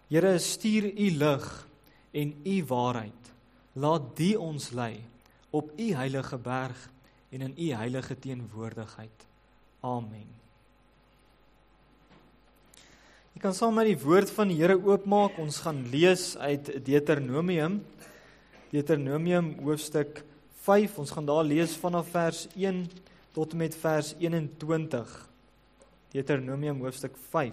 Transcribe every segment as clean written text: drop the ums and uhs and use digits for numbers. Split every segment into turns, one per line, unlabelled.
Here, stuur u lig en u waarheid. Laat die ons lei op u heilige berg en in u heilige teenwoordigheid. Amen. Jy kan saam met die woord van die Here oopmaak. Ons gaan lees uit Deuteronomium hoofstuk 5. Ons gaan daar lees vanaf vers 1 tot en met vers 21. Deuteronomium hoofstuk 5.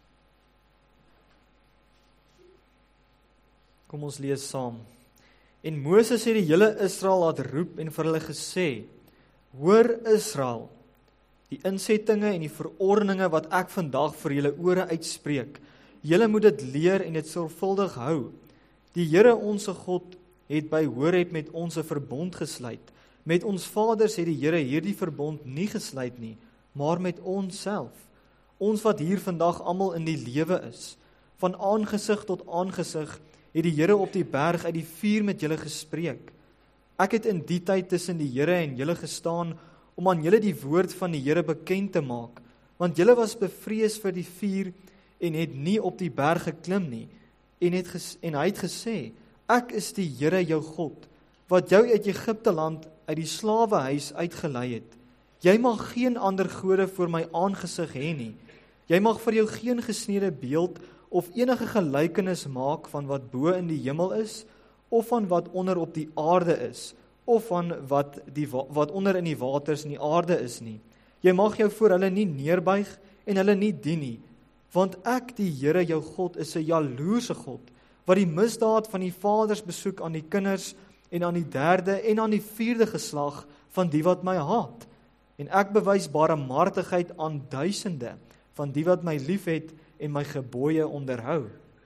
Kom ons lees saam. En Moses het die hele Israel laat roep en vir hulle gesê: Hoor Israel, die insettinge en die verordeninge wat ek vandag vir julle ore uitspreek. Julle moet dit leer en dit sorgvuldig hou. Die Here onse God het by Horeb met ons 'n verbond gesluit. Met ons vaders het die Here hierdie verbond nie gesluit nie, maar met ons self. Ons wat hier vandag almal in die lewe is. Van aangesig tot aangesig het die Here op die berg uit die vuur met julle gespreek. Ek het in die tyd tussen die Here en julle gestaan om aan julle die woord van die Here bekend te maak, want julle was bevrees vir die vuur en het nie op die berg geklim nie, en hy het gesê: Ek is die Here jou God, wat jou uit Egipte land uit die slawehuis uitgelei het. Jy mag geen ander gode voor my aangesig hê nie. Jy mag vir jou geen gesneede beeld of enige gelykenis maak van wat bo in die hemel is, of van wat onder op die aarde is, of van wat onder in die waters in die aarde is nie. Jy mag jou voor hulle nie neerbuig en hulle nie dien nie, want ek, die Here jou God, is 'n jaloerse God, wat die misdaad van die vaders besoek aan die kinders en aan die derde en aan die vierde geslag van die wat my haat. En ek bewys barmhartigheid aan duisende van die wat my liefhet en my gebooie onderhou.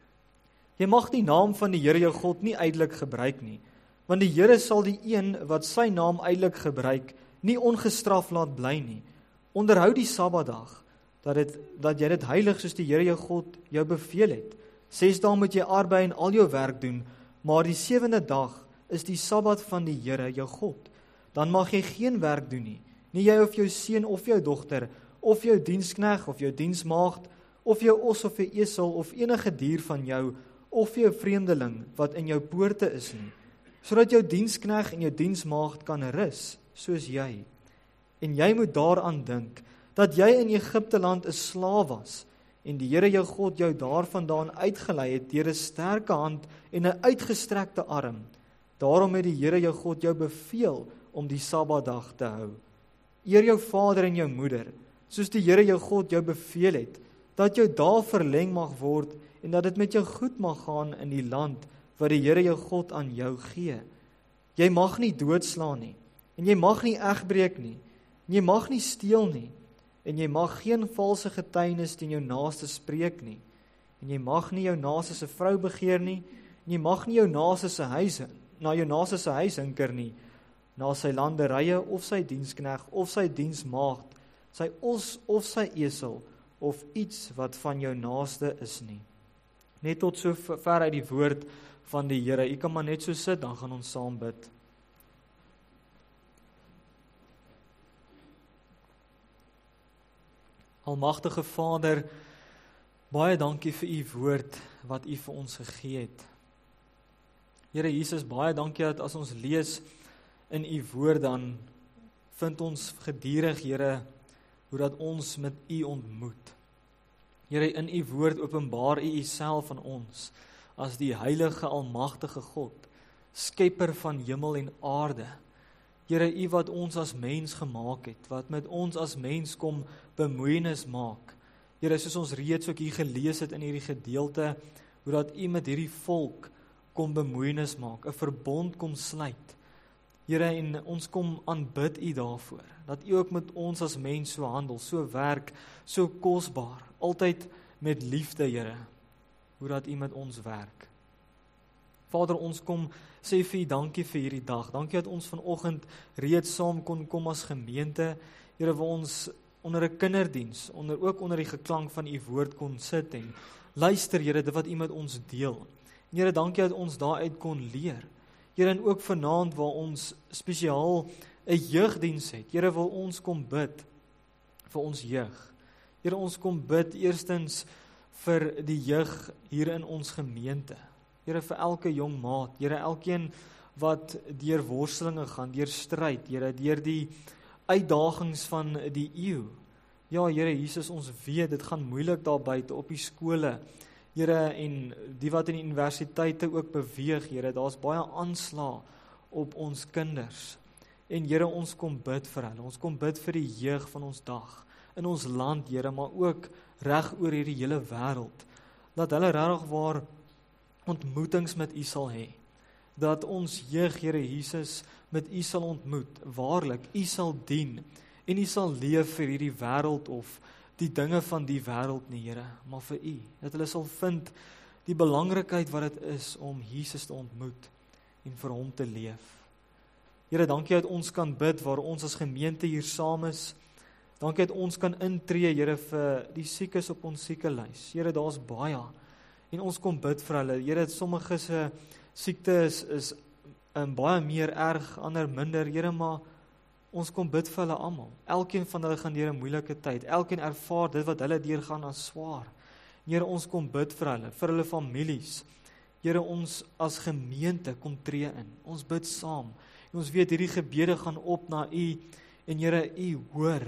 Jy mag die naam van die Here jou God nie uitelik gebruik nie, want die Here sal die een wat sy naam uitelik gebruik nie ongestraf laat bly nie. Onderhou die Sabbatdag, dat jy dit heilig soos die Here jou God jou beveel het. 6 dae moet jy arbei en al jou werk doen, maar die 7de dag is die Sabbat van die Here jou God. Dan mag jy geen werk doen nie, nie jy of jou seun of jou dogter, of jou dienskneg of jou diensmaagd, of jou os of jou esel of enige dier van jou, of jou vreemdeling wat in jou poorte is nie, sodat jou dienskneg en jou diensmaagd kan rus, soos jy. En jy moet daaraan dink, dat jy in Egipte land 'n slaaf was, en die Here jou God jou daarvandaan uitgelei het deur 'n sterke hand en 'n uitgestrekte arm. Daarom het die Here jou God jou beveel om die Sabbatdag te hou. Eer jou vader en jou moeder, soos die Here jou God jou beveel het, dat jou dae verleng mag word en dat dit met jou goed mag gaan in die land wat die Here jou God aan jou gee. Jy mag nie doodslaan nie, en jy mag nie egbreek nie, en jy mag nie steel nie, en jy mag geen valse getuienis teen jou naaste spreek nie, en jy mag nie jou naaste se vrou begeer nie, en jy mag nie jou naaste se huis na jou naaste se huis hinker nie, na sy landerye of sy dienskneg of sy diensmaagd, sy os of sy esel of iets wat van jou naaste is nie. Net tot so ver uit die woord van die Here. U kan maar net so sit, dan gaan ons saam bid. Almagtige Vader, baie dankie vir u woord wat u vir ons gegee het. Here Jesus, baie dankie dat as ons lees in u woord, dan vind ons gedurig, Here, hoe dat ons met u ontmoet. Here, in u woord openbaar u uself aan ons as die heilige, almagtige God, skepper van hemel en aarde. Here, u wat ons as mens gemaak het, wat met ons as mens kom bemoeienis maak. Here, soos ons reeds ook hier gelees het in hierdie gedeelte, hoe dat u met hierdie volk kom bemoeienis maak, 'n verbond kom sluit. Here, en ons kom aanbid u daarvoor, dat u ook met ons as mens so handel, so werk, so kosbaar, altyd met liefde, Here, hoe dat u met ons werk. Vader, ons kom sê vir u dankie vir hierdie dag. Dankie dat ons vanoggend reeds saam kon kom as gemeente. Here, waar ons onder 'n kinderdiens, ook onder die geklank van u woord kon sit en luister, Here, dit wat u met ons deel. Here, dankie dat ons daaruit kon leer. Here, en ook vanaand waar ons spesiaal 'n jeugdiens het. Here, wil ons kom bid vir ons jeug. Here, ons kom bid eerstens vir die jeug hier in ons gemeente. Here, vir elke jong maat, Here, elkeen wat deur worstelinge gaan, deur stryd, Here, deur die uitdagings van die eeu. Ja, Here Jesus, ons weet, dit gaan moeilik daar buite op die skole, Here, en die wat in die universiteite ook beweeg, Here, daar's baie aanslag op ons kinders. En Here, ons kom bid vir hulle, ons kom bid vir die jeug van ons dag, in ons land, Here, maar ook reg oor hierdie hele wêreld, dat hulle regtig waar ontmoetings met U sal hê, dat ons jeug, Here Jesus, met U sal ontmoet, waarlik, U sal dien, en U sal leef vir hierdie wêreld of die dinge van die wêreld nie, Here, maar vir U, dat hulle sal vind die belangrikheid wat dit is om Jesus te ontmoet en vir hom te leef. Here, dankie dat ons kan bid waar ons as gemeente hier saam is. Dankie dat ons kan intree, Here, vir die siekes op ons siekelys. Here, daar's baie en ons kom bid vir hulle. Here, sommige se siekte is baie meer erg, ander minder, Here, maar ons kom bid vir hulle almal. Elkeen van hulle gaan deur 'n moeilike tyd. Elkeen ervaar dit wat hulle deurgaan as swaar. Here, ons kom bid vir hulle families. Here, ons as gemeente kom tree in. Ons bid saam. En ons weet hierdie gebede gaan op na U en Here, U hoor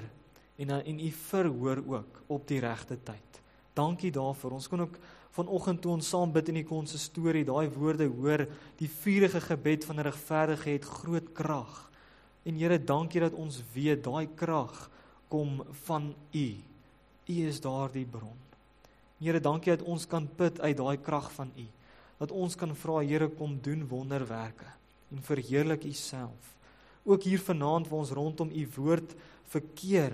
en U verhoor ook op die regte tyd. Dankie daarvoor. Ons kon ook vanoggend toe ons saam bid in die konsistorie, daai woorde hoor, die vurige gebed van 'n regverdige het groot krag. En Here, dankie dat ons weet, daai krag kom van U. U is daardie bron. Here, dankie dat ons kan put uit daai krag van U. Dat ons kan vra, Here, kom doen wonderwerke en verheerlik U self. Ook hier vanaand waar ons rondom U woord verkeer,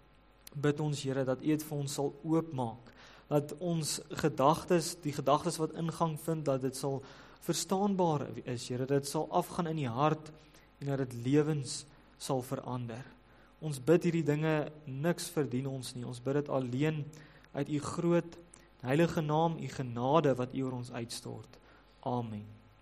bid ons, Here, dat U dit vir ons sal oopmaak. Dat ons gedagtes, die gedagtes wat ingang vind, dat dit sal verstaanbaar is, Here, dat dit sal afgaan in die hart en dat dit lewens sal verander. Ons bid hierdie dinge, niks verdien ons nie, ons bid dit alleen uit U groot, heilige naam, U genade wat U oor ons uitstort. Amen.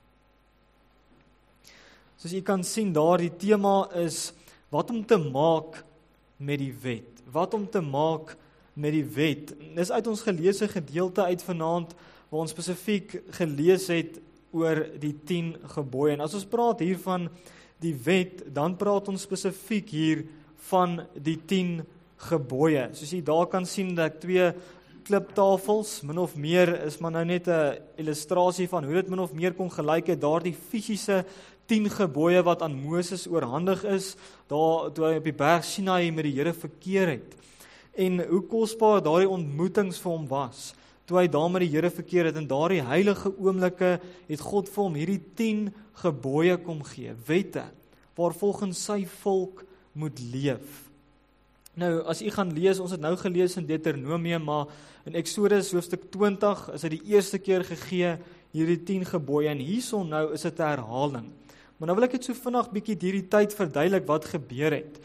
Soos u kan sien daar, die tema is, wat om te maak met die wet. Wat om te maak met die wet. Dis uit ons geleesde gedeelte uit vanaand, waar ons spesifiek gelees het oor die 10 gebooie. En as ons praat hier van die wet, dan praat ons spesifiek hier van die 10 gebooie. Soos jy daar kan sien, dat 2 kliptafels, min of meer, is maar nou net 'n illustrasie van hoe dit min of meer kon gelyk het, daardie fisiese 10 gebooie wat aan Moses oorhandig is, daar toe hy op die berg Sinaï met die Here verkeer het. En hoe kosbaar daardie ontmoetings vir hom was, toe hy daar met die Here verkeer het, en daardie heilige oomblikke het God vir hom hierdie 10 gebooie kom gee, wette, waar volgens sy volk moet leef. Nou, as u gaan lees, ons het nou gelees in Deuteronomium, maar in Exodus hoofstuk 20 is dit die eerste keer gegee, hierdie 10 gebooie, en hierson nou is dit 'n herhaling. Maar nou wil ek dit so vinnig bietjie hierdie tyd verduidelik wat gebeur het.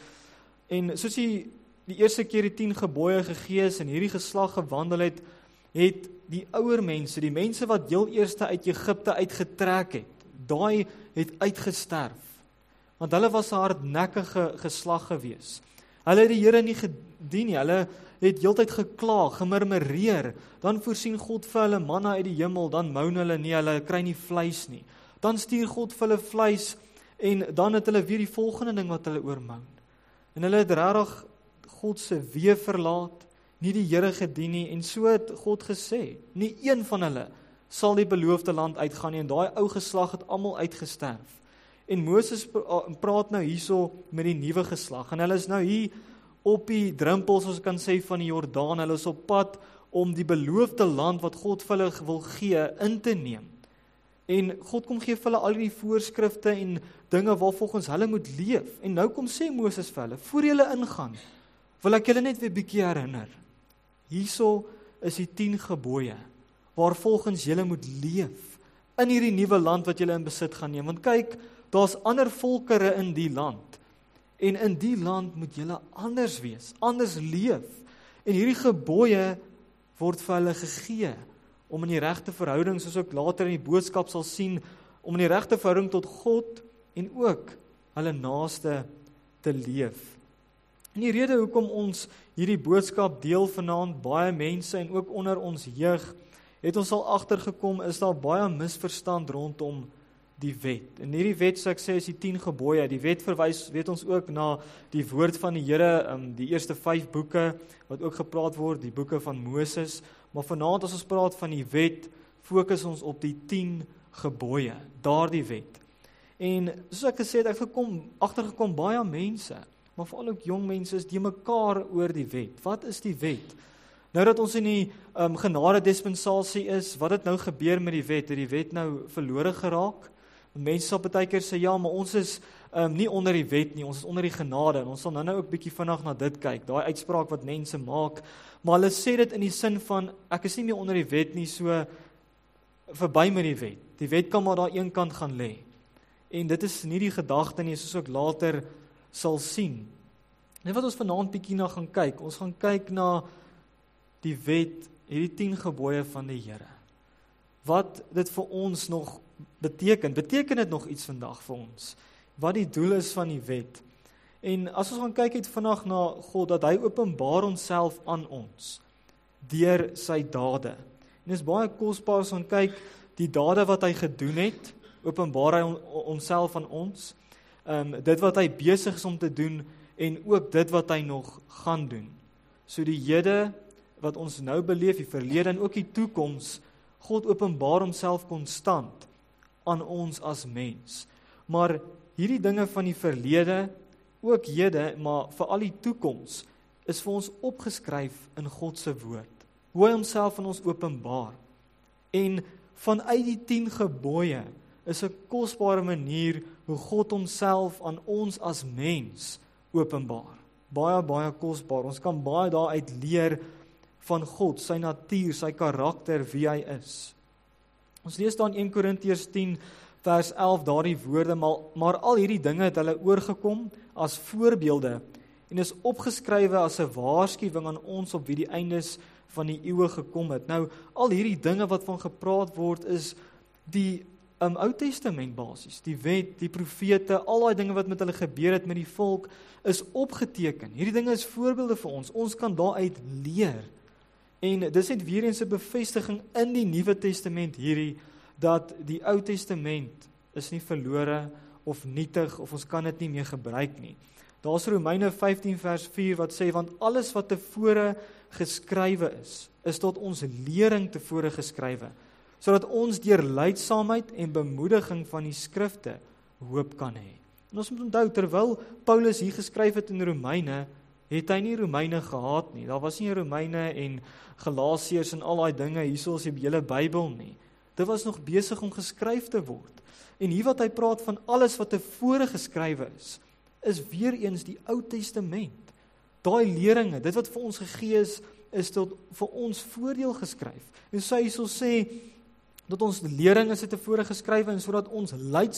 En soos die eerste keer die 10 gebooie gegee is, en hierdie geslag gewandel het, het die ouer mense, die mense wat heel eerste uit Egipte uitgetrek het, daai het uitgesterf. Want hulle was 'n hardnekkige geslag gewees. Hulle het die Here nie gedien nie, hulle het heeltyd gekla, gemurmureer, dan voorsien God vir hulle manna uit die hemel, dan moun hulle nie, hulle kry nie vleis nie. Dan stuur God vir hulle vleis, en dan het hulle weer die volgende ding wat hulle oormoun. En hulle het regtig God se weë verlaat, nie die Here gedien nie, en so het God gesê, nie een van hulle sal die beloofde land uitgaan nie, en daai ou geslag het almal uitgesterf. En Moses praat nou hierso met die nuwe geslag, en hulle is nou hier op die drempel, soos ek kan sê, van die Jordaan, hulle is op pad om die beloofde land wat God vir hulle wil gee, in te neem. En God kom gee vir hulle al die voorskrifte en dinge waar volgens hulle moet leef. En nou kom sê Moses vir hulle, voor julle ingaan, wil ek julle net weer bietjie herinner. Hierso is die 10 gebooie, waar volgens julle moet leef, in hierdie nuwe land wat julle in besit gaan neem. Want kyk, daar's ander volkere in die land, en in die land moet julle anders wees, anders leef. En hierdie gebooie word vir hulle gegee, om in die regte verhouding, soos ook later in die boodskap sal sien, om in die regte verhouding tot God, en ook hulle naaste te leef. En die rede hoekom ons hierdie boodskap deel vanaand, baie mense en ook onder ons jeug, het ons al agtergekom, is daar baie misverstand rondom die wet. En hierdie wet, soos ek sê, is die 10 gebooie. Die wet verwys, weet ons ook, na die woord van die Here, die eerste 5 boeke, wat ook gepraat word, die boeke van Moses. Maar vanaand as ons praat van die wet, fokus ons op die 10 gebooie, daardie wet. En soos ek gesê het, ek agtergekom baie mense, maar veral ook jong mense, is die mekaar oor die wet. Wat is die wet? Nou dat ons in die genade dispensasie is, wat het nou gebeur met die wet? Het die wet nou verlore geraak? Mense sal baie keer sê, ja, maar ons is nie onder die wet nie, ons is onder die genade, en ons sal nou ook bietjie vinnig na dit kyk, daai uitspraak wat mense maak, maar hulle sê dit in die sin van, ek is nie meer onder die wet nie, so verby met die wet. Die wet kan maar daar een kant gaan lê. En dit is nie die gedagte nie, soos ek later sal sien. Net wat ons vanaand bietjie na gaan kyk, ons gaan kyk na die wet, hierdie 10 gebooie van die Here. Wat dit vir ons nog beteken dit nog iets vandag vir ons? Wat die doel is van die wet? En as ons gaan kyk het vandag na God, dat hy openbaar homself aan ons, deur sy dade. En is baie kosbaar as ons kyk, die dade wat hy gedoen het, openbaar hy homself aan ons, dit wat hy besig is om te doen, en ook dit wat hy nog gaan doen. So die hede, wat ons nou beleef, die verlede en ook die toekoms, God openbaar homself konstant aan ons as mens. Maar hierdie dinge van die verlede, ook hede, maar veral die toekoms, is vir ons opgeskryf in God se woord. Hoe hy homself aan ons openbaar. En vanuit die 10 gebooie is 'n kosbare manier hoe God homself aan ons as mens openbaar. Baie, baie kosbaar. Ons kan baie daaruit leer van God, sy natuur, sy karakter, wie hy is. Ons lees dan 1 Korintiërs 10 vers 11 daardie woorde, maar al hierdie dinge het hulle oorgekom as voorbeelde en is opgeskrywe as 'n waarskuwing aan ons op wie die eindes van die eeue gekom het. Nou, al hierdie dinge wat van gepraat word is die Ou Testament basies, die wet, die profete, al daai dinge wat met hulle gebeur het met die volk, is opgeteken. Hierdie dinge is voorbeelde vir ons. Ons kan daaruit leer. En dis net weer eens 'n bevestiging in die Nuwe Testament hierdie, dat die Ou Testament is nie verlore of nietig, of ons kan dit nie meer gebruik nie. Daar's Romeine 15 vers 4 wat sê, want alles wat tevore geskrywe is tot ons lering tevore geskrywe, sodat ons deur lydsaamheid en bemoediging van die skrifte hoop kan hê. En ons moet onthou, terwyl Paulus hier geskryf het in Romeine, het hy nie Romeine gehad nie. Daar was nie Romeine en Galasiërs en al daai dinge hierso is die hele Bybel nie. Dit was nog besig om geskryf te word. En hier wat hy praat van alles wat tevore geskrywe is weer eens die Ou Testament. Daai leringe, dit wat vir ons gegee is tot vir ons voordeel geskryf. En sy hierso sê dat ons lering is tevore geskrywe en sodat ons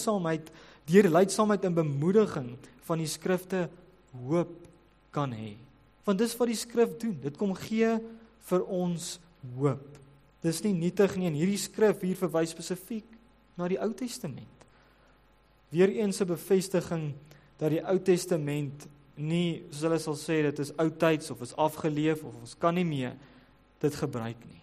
deur lydsaamheid en bemoediging van die skrifte hoop kan hê. Want dis wat die skrif doen. Dit kom gee vir ons hoop. Dis nie nietig nie, en hierdie skrif hier verwys spesifiek na die Ou Testament. Weereens 'n bevestiging dat die Ou Testament nie, soos hulle sal sê, dit is oudtyds of is afgeleef of ons kan nie meer dit gebruik nie.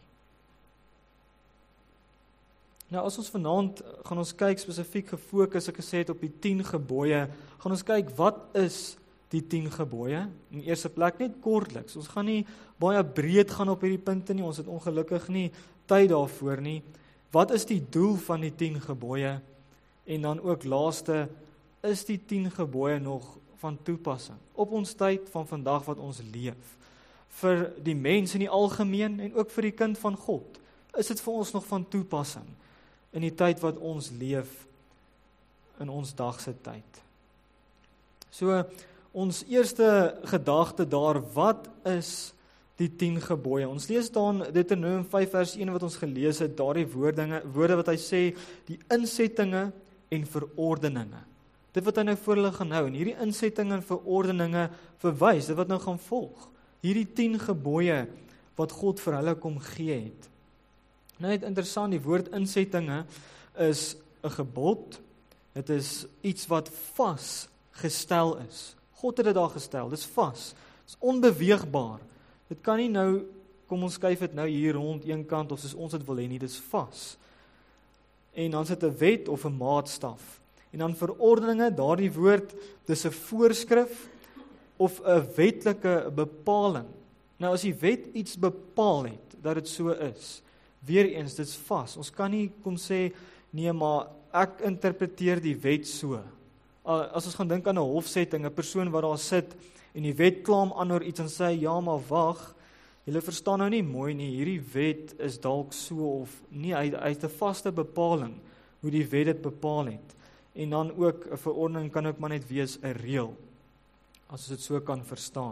Nou as ons vanaand gaan ons kyk spesifiek gefokus, ek gesê het op die 10 gebooie, gaan ons kyk wat is die 10 gebooie. In die eerste plek net kortliks. Ons gaan nie baie breed gaan op hierdie punte nie, ons het ongelukkig nie tyd daarvoor nie. Wat is die doel van die 10 gebooie? En dan ook laaste, is die 10 gebooie nog van toepassing op ons tyd van vandag wat ons leef? Vir die mens in die algemeen en ook vir die kind van God, is dit vir ons nog van toepassing in die tyd wat ons leef, in ons dagse tyd. So, ons eerste gedagte daar, wat is die 10 gebooie? Ons lees dan Deuteronomium 5 vers 1 wat ons gelees het, daardie woorde wat hy sê, die insettinge en verordeninge. Dit wat hy nou voor hulle gaan hou, en hierdie insettinge en verordeninge verwys, dit wat nou gaan volg. Hierdie 10 gebooie wat God vir hulle kom gee het. Nou net interessant, die woord insettinge is 'n gebod, dit is iets wat vasgestel is. God het dit daar gestel, dit is vas, dit is onbeweegbaar. Dit kan nie nou, kom ons skuif dit nou hier rond een kant, of soos ons dit wil hê nie, dit is vas. En dan is dit 'n wet of 'n maatstaf. En dan verordeninge, daardie woord, dis 'n voorskrif, of 'n wetlike bepaling. Nou as die wet iets bepaal het, dat dit so is, weer eens, dit is vas. Ons kan nie kom sê, nee, maar ek interpreteer die wet so. As ons gaan dink aan 'n hofsetting, 'n persoon wat daar sit, en die wet klaam aan oor iets en sê, ja, maar wag, julle verstaan nou nie mooi nie, hierdie wet is dalk so, of nie, hy het 'n vaste bepaling, hoe die wet dit bepaal het. En dan ook, 'n verordening kan ook maar net wees 'n reël, as ons dit so kan verstaan.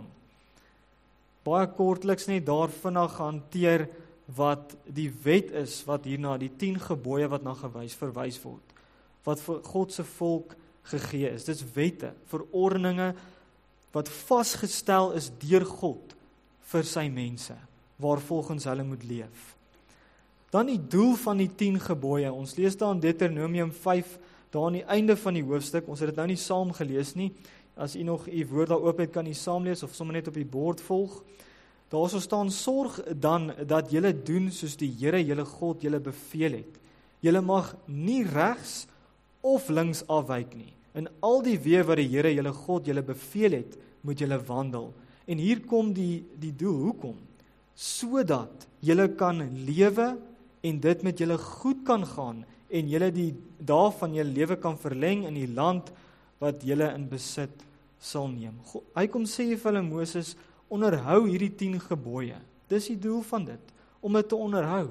Baie kortliks net daar vinnig hanteer wat die wet is, wat hierna, die 10 gebooie wat na verwys word, wat vir God se volk gegee is. Dit is wette, verordeninge, wat vasgestel is deur God vir sy mense, waarvolgens hulle moet leef. Dan die doel van die 10 gebooie, ons lees daar in Deuteronomium 5, daar aan die einde van die hoofstuk, ons het dit nou nie saam gelees nie, as u nog u woord daar oop het, kan u saam lees, of sommer net op die bord volg. Daar so staan, sorg dan dat julle doen soos die Here julle God julle beveel het. Julle mag nie regs of links afwyk nie. In al die weë wat die Here julle God julle beveel het, moet julle wandel. En hier kom die doel, hoekom? Sodat julle kan lewe en dit met julle goed kan gaan en julle die dae van julle lewe kan verleng in die land wat julle in besit sal neem. Hy kom sê vir hulle, Moses, onderhou hierdie 10 gebooie. Dis die doel van dit, om dit te onderhou,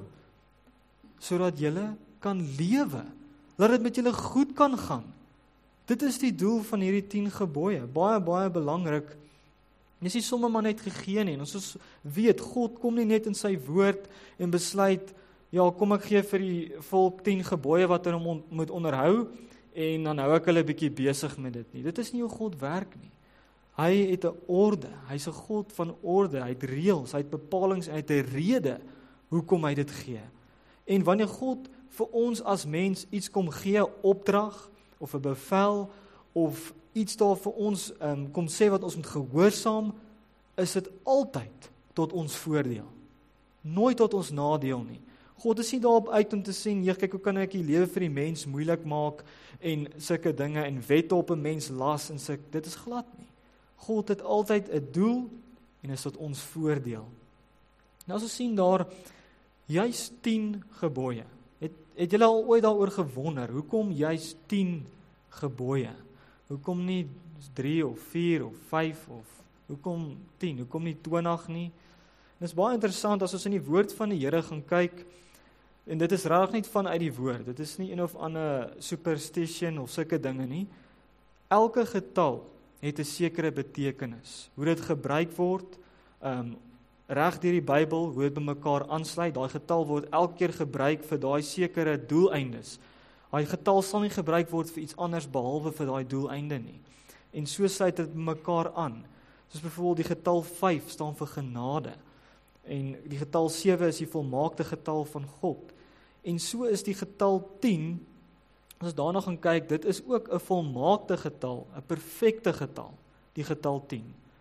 sodat julle kan lewe, dat dit met julle goed kan gaan. Dit is die doel van hierdie 10 gebooie, baie, baie belangrik. Dit is nie sommer maar net gegee nie, en ons weet, God kom nie net in sy woord en besluit, ja, kom ek gee vir die volk 10 gebooie wat hulle moet onderhou, en dan hou ek hulle 'n bietjie besig met dit nie. Dit is nie hoe God werk nie. Hy het 'n orde, hy's 'n God van orde, hy het reëls, hy het bepalings, hy het 'n rede hoekom hy dit gee. En wanneer God vir ons as mens iets kom gee, 'n opdrag, of 'n bevel, of iets daar vir ons kom sê wat ons moet gehoorsaam, is dit altyd tot ons voordeel. Nooit tot ons nadeel nie. God is nie daarop uit om te sê, nee, kyk, hoe kan ek die lewe vir die mens moeilik maak, en sulke dinge, en wette op 'n mens las, en dit is glad nie. God het altyd 'n doel, en is tot ons voordeel. Nou as ons sien daar, juist 10 gebooie. Het julle al ooit daaroor gewonder, hoekom juist 10 gebooie? Hoekom nie 3 of 4 of 5 of hoekom 10? Hoekom nie 20 nie? Dit is baie interessant as ons in die woord van die Here gaan kyk, en dit is regtig nie vanuit die woord, dit is nie een of ander superstition of sulke dinge nie. Elke getal het 'n sekere betekenis. Hoe dit gebruik word, reg deur die Bybel, hoe dit by mekaar aansluit, daai getal word elke keer gebruik vir daai sekere doeleindes. Daai getal sal nie gebruik word vir iets anders behalwe vir daai doeleinde nie. En so sluit dit by mekaar aan. Soos byvoorbeeld die getal 5 staan vir genade. En die getal 7 is die volmaakte getal van God. En so is die getal 10, as ons daarna gaan kyk, dit is ook 'n volmaakte getal, 'n perfekte getal, die getal 10.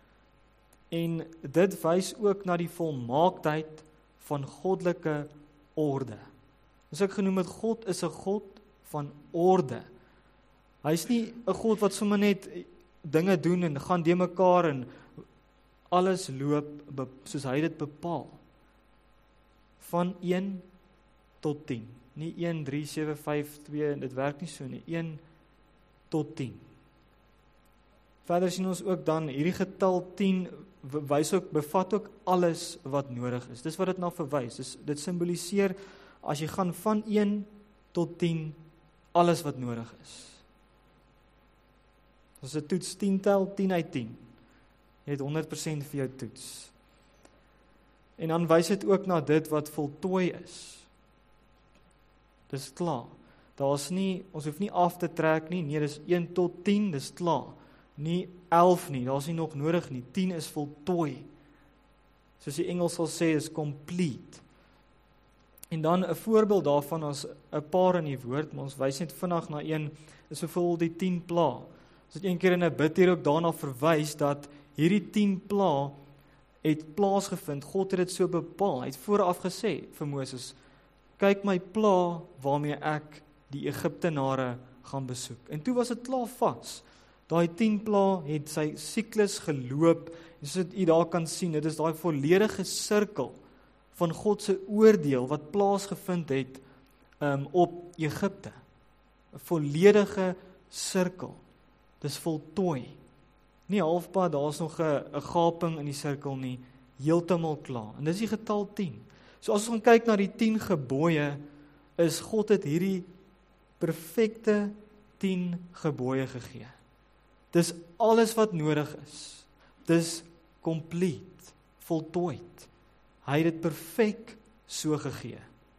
En dit wys ook na die volmaaktheid van goddelike orde. As ek genoem het, God is 'n God van orde. Hy is nie 'n God wat sommer net dinge doen en gaan de mekaar en alles loop soos hy dit bepaal. Van 1 tot 10. Nie 1, 3, 7, 5, 2, dit werk nie so nie. 1 tot 10. Verder sien ons ook dan, hierdie getal 10 bevat ook alles wat nodig is. Dis wat dit na verwys. Dit simboliseer, as jy gaan van 1 tot 10, alles wat nodig is. As 'n toets 10 tel, 10 uit 10. Jy het 100% vir jou toets. En dan wys dit ook na dit wat voltooi is. Dis klaar. Daar's nie, ons hoef nie af te trek nie, nee, dis 1 tot 10, dis klaar. Nie 11 nie, daar's nie nog nodig nie, 10 is voltooi. Soos die Engels sal sê, is complete. En dan 'n voorbeeld daarvan, as 'n paar in die woord, maar ons wys net vinnig na een, is byvoorbeeld die 10 pla. Ons het een keer in 'n bid hier ook daarna verwys dat hierdie 10 plaae het plaasgevind. God het dit so bepaal. Hy het vooraf gesê vir Moses, kyk my pla waarmee ek die Egiptenare gaan besoek. En toe was dit klaar vas. Daai 10 plaae het sy siklus geloop, en soos jy daar kan sien, dit is daai volledige sirkel van God se oordeel wat plaasgevind het op Egipte. 'n volledige sirkel. Dis voltooi. Nie halfpad, daar's nog 'n gaping in die sirkel nie, heeltemal klaar. En dis die getal 10. So as ons gaan kyk na die 10 gebooie, is God het hierdie perfekte 10 gebooie gegee. Dis alles wat nodig is. Dis complete, voltooid. Hy het dit perfek so gegee.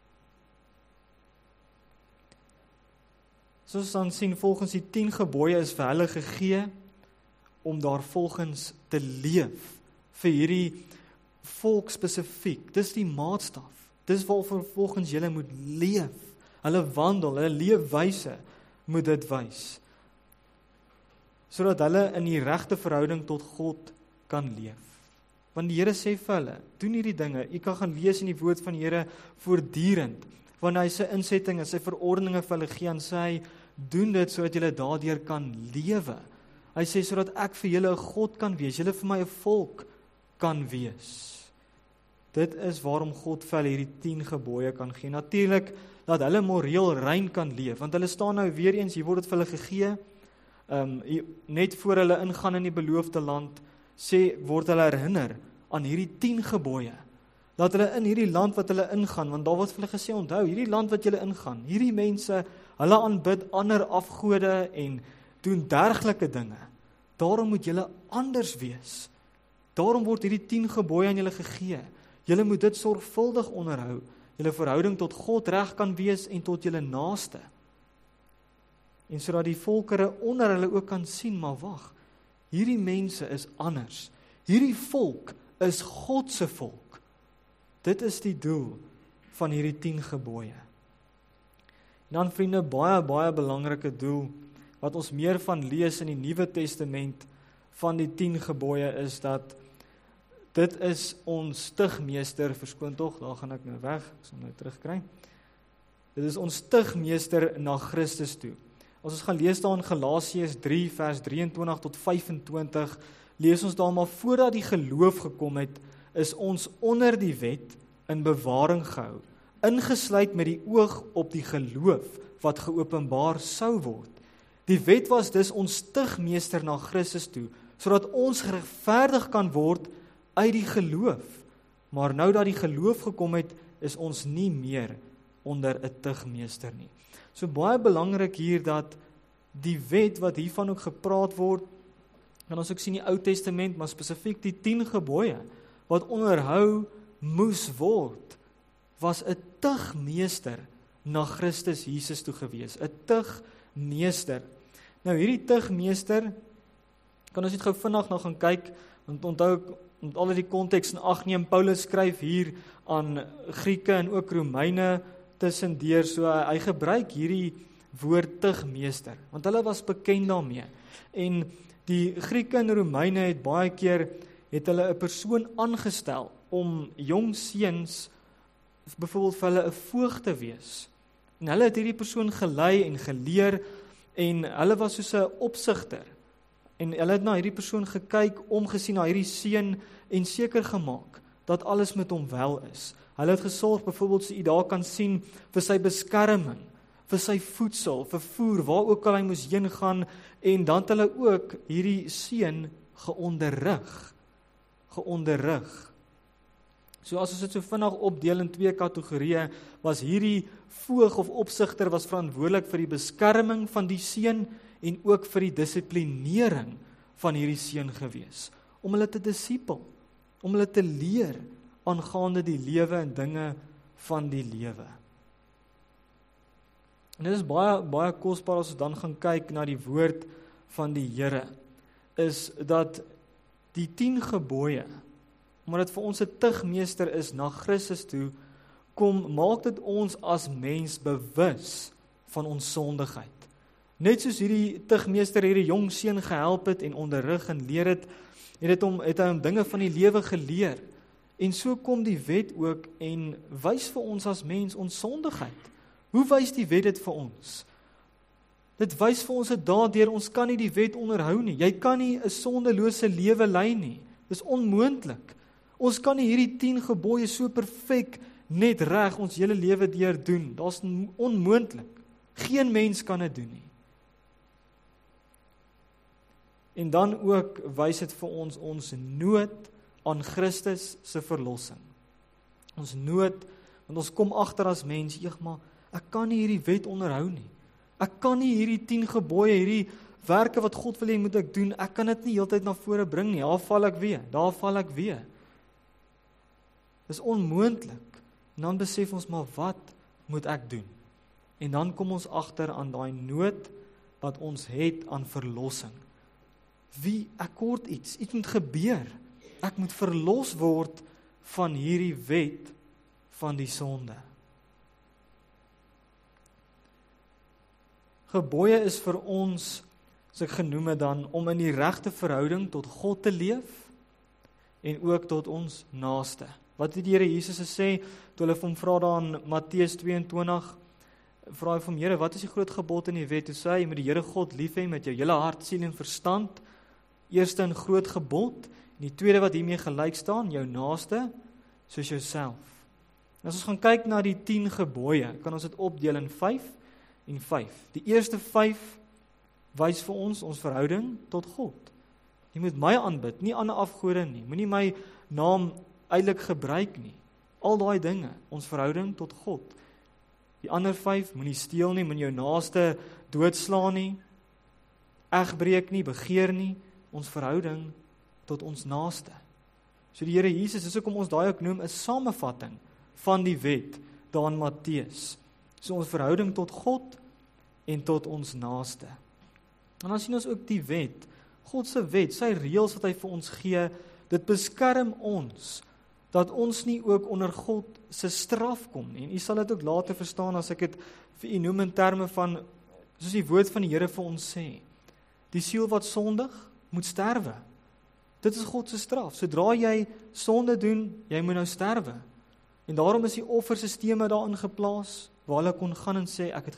Soos dan sien, volgens die 10 gebooie is vir hulle gegee om daar volgens te leef, vir hierdie volk spesifiek. Dis die maatstaf. Dis waarvoor volgens julle moet leef. Hulle wandel, hulle leefwyse moet dit wys. Sodat hulle in die regte verhouding tot God kan leef. Want die Here sê vir hulle, doen hierdie dinge. Jy kan gaan lees in die woord van die Here voortdurend. Wanneer hy sy insettinge, sy verordeninge vir hulle gee, en sê hy, doen dit sodat julle daardeur kan lewe. Hy sê, sodat ek vir julle 'n God kan wees, julle vir my 'n volk kan wees. Dit is waarom God vir hulle hierdie 10 gebooie kan gee. Natuurlik, dat hulle moreel rein kan leef, want hulle staan nou weer eens, hier word dit vir hulle gegee, net voor hulle ingaan in die beloofde land, word hulle herinner aan hierdie 10 gebooie, dat hulle in hierdie land wat hulle ingaan, want daar word vir hulle gesê, onthou, hierdie land wat julle ingaan, hierdie mense, hulle aanbid ander afgode en doen dergelike dinge, daarom moet julle anders wees, daarom word hierdie 10 gebooie aan julle gegee, julle moet dit sorgvuldig onderhou, julle verhouding tot God reg kan wees en tot julle naaste, en sodat die volkere onder hulle ook kan sien, maar wag, hierdie mense is anders, hierdie volk is God se volk, dit is die doel van hierdie 10 gebooie. En dan vriende, baie belangrike doel, wat ons meer van lees in die Nuwe Testament van die 10 gebooie is dat dit is ons stigmeester, verskoon tog, daar gaan ek nou weg, ek sal nou terugkry. Dit is ons stigmeester na Christus toe. As ons gaan lees daar in Galasiërs 3 vers 23 tot 25, lees ons daar maar voordat die geloof gekom het, is ons onder die wet in bewaring gehou, ingesluit met die oog op die geloof wat geopenbaar sou word. Die wet was dus ons stigmeester na Christus toe, sodat ons geregverdig kan word uit die geloof. Maar nou dat die geloof gekom het, is ons nie meer onder 'n tigmeester nie. So baie belangrik hier dat die wet wat hiervan ook gepraat word, kan ons ook sien in die Ou Testament, maar spesifiek die 10 gebooie, wat onderhou moes word, was 'n tigmeester na Christus Jesus toe gewees, 'n tigmeester. Nou hierdie tigmeester, kan ons net gou vinnig nou gaan kyk, want onthou, met al die konteks in ag neem, Paulus skryf hier aan Grieke en ook Romeine tussendeur, so hy gebruik hierdie woord tigmeester, want hulle was bekend daarmee. En die Grieke en Romeine het baie keer, het hulle 'n persoon aangestel om jong seuns, byvoorbeeld vir hulle 'n voog te wees. En hulle het hierdie persoon gelei en geleer, en hulle was soos 'n opsigter. En hulle het na hierdie persoon gekyk, omgesien na hierdie seun, en seker gemaak, dat alles met hom wel is. Hulle het gesorg, byvoorbeeld, so jy daar kan sien, vir sy beskerming, vir sy voedsel, vervoer, waar ook al hy moes heen gaan, en dan het hulle ook hierdie seun geonderrig. So as ons dit so vinnig opdeel in 2 kategorieë, was hierdie voog of opsigter was verantwoordelik vir die beskerming van die seun, en ook vir die dissiplinering van hierdie seun gewees, om hulle te disipel, om hulle te leer aangaande die lewe en dinge van die lewe. En dit is baie kosbaar as ons dan gaan kyk na die woord van die Here, is dat die 10 gebooie, omdat dit vir ons 'n tigmeester is na Christus toe, maak dit ons as mens bewus van ons sondigheid. Net soos hierdie tugmeester hierdie jong seun gehelp het en onderrig en leer het hy hom dinge van die lewe geleer. En so kom die wet ook en wys vir ons as mens ons sondigheid. Hoe wys die wet dit vir ons? Dit wys vir ons dat daardeur ons kan nie die wet onderhou nie. Jy kan nie 'n sondelose lewe lei nie. Dis onmoontlik. Ons kan nie hierdie 10 gebooie so perfek net reg ons hele lewe deur doen. Daar's onmoontlik. Geen mens kan dit doen nie. En dan ook wys dit vir ons nood aan Christus se verlossing. Ons nood, want ons kom agter as mens, maar ek kan nie hierdie wet onderhou nie. Ek kan nie hierdie 10 gebooie, hierdie werke wat God wil hê moet ek doen, ek kan dit nie heeltyd na vore bring nie. Daar val ek weer. Dis onmoontlik. En dan besef ons maar, wat moet ek doen? En dan kom ons agter aan daai nood wat ons het aan verlossing. Ek kort iets moet gebeur. Ek moet verlos word van hierdie wet van die sonde. Gebooie is vir ons, as ek genoem het dan, om in die regte verhouding tot God te leef en ook tot ons naaste. Wat het die Here Jesus gesê, toe hulle hom vra daar in Matteus 22, vra hy van Here, wat is die groot gebod in die wet? Toe sê hy, jy moet die Here God lief hê met jou hele hart, siel en verstand, eerste 'n groot gebod, en die tweede wat hiermee gelyk staan, jou naaste, soos jouself. As ons gaan kyk na die 10 gebooie, kan ons dit opdeel in 5 en 5. Die eerste 5 wys vir ons verhouding tot God. Jy moet my aanbid, nie ander afgode nie. Moenie my naam uitlik gebruik nie. Al daai dinge, ons verhouding tot God. Die ander 5, moenie steel nie, moenie jou naaste doodslaan nie, egbreek nie, begeer nie, ons verhouding tot ons naaste. So die Here Jesus, dis hoekom ons daai ook noem 'n samevatting van die wet daar in Matteus. So ons verhouding tot God en tot ons naaste. En dan sien ons ook die wet, God se wet, sy reëls wat hy vir ons gee, dit beskerm ons, dat ons nie ook onder God se straf kom nie. En u sal dit ook later verstaan as ek dit vir u noem in terme van, soos die woord van die Here vir ons sê, die siel wat sondig, moet sterwe. Dit is God se straf. Sodra jy sonde doen, jy moet nou sterwe. En daarom is die offersisteme daarin geplaas, waar hulle kon gaan en sê, ek het